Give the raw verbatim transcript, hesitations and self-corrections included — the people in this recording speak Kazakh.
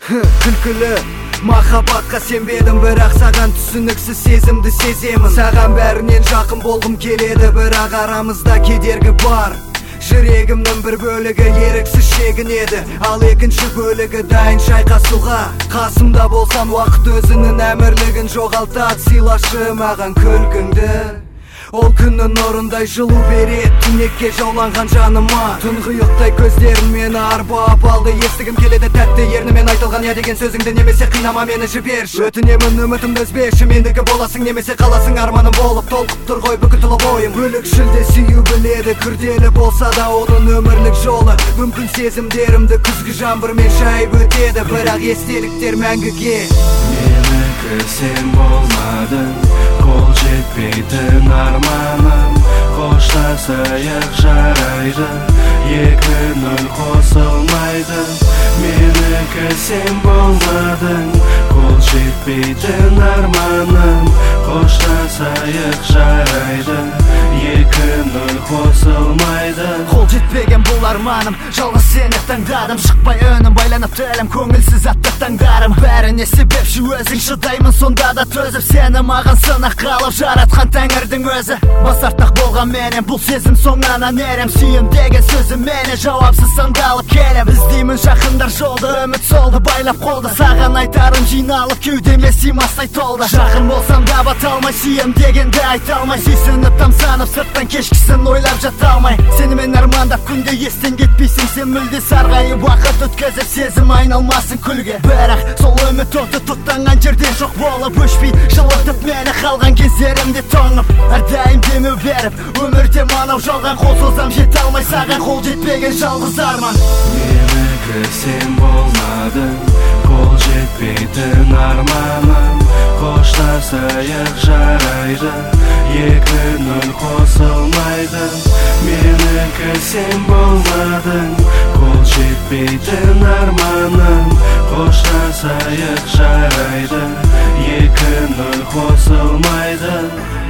Күлкілі махаббатқа сенбедім, бірақ саған түсініксіз сезімді сеземін. Саған бәрінен жақын болғым келеді, бірақ арамызда кедергі бар. Жүрегімнің бір бөлігі еріксіз шегінеді, ал екінші бөлігі дайын шайқасуға. Қасымда болсам уақыт өзінің әмірлігін жоғалтады. Сыйлашы маған күлкіңді, ол күннің нұрындай жылу береді түнекке жауланған жаныма. Тұңғиықтай көздерін мені арбап алды. Естігім келеді тәтті ернімен айтылған я деген сөзіңді. Немесе қинама мені жіберші, өтінемін үмітімді үзбеші. Мендікі боласың немесе қаласың арманым болып. Толқып тұр ғой бүкіл тұлы бойым. Бөлікшілде сүю біледі, күрделі болса да оның өмірлік жолы. Мүмкін сезімдерімді күзгі жаңбырмен шайып өтеді, бірақ естеліктер мәңгіге. Менікі сен болмадың, қол жетпейтін арманым. Қоштасайық жарайды, екі нөл қосылмайды. Менікі сен болмадың, қол жетпейтін арманым. Қоштасайық жарайды, екі нөл қосылмайды. Қол жетпеген бұл арманым, жалғыз сені таңдадым. Шықпай үнім байланып тілім, көңілсіз атты таңдарым. Бәріне себепші өзің, шыдаймын сонда да төзіп. Сені маған сынақ қалып жаратқан тәңірдің өзі. Бас артық болған менен, бұл сезім соңынан ерем. Сүйім деген сөзім мені жауапсыз сандалып келем. Іздеймін жақындар жолды, үміт солды байлап қолды. Саған айтарым жиналып кеудеме сыймастай толды. Жақын болсам да бата алмай, сүйем дегенде айта алмай. Сүйсініп тамсанып сырттан кешкісін ойлап жата алмай. Сенімен армандап күнде естен кетпейсің. Сен мүлде сарғайып уақыт өткізіп сезім айналмасын күлге. Бірақ сол үміт оты тұттанған жерден жоқ болып өшпей жылытып мені қалған кездерімде тоңып. Әрдайым демеу беріп өмірде манау жалған. Қол созам жете алмай саған, қол жетпеген жалғыз арман. Менікі сен болмадың, қол жетпейтін арманым. Қоштасайық жарайды, екі нөл қосылмайды. Менікі сен болмадың, қол жетпейтін арманым. Қоштасайық жарайды, екі нөл қосылмайды.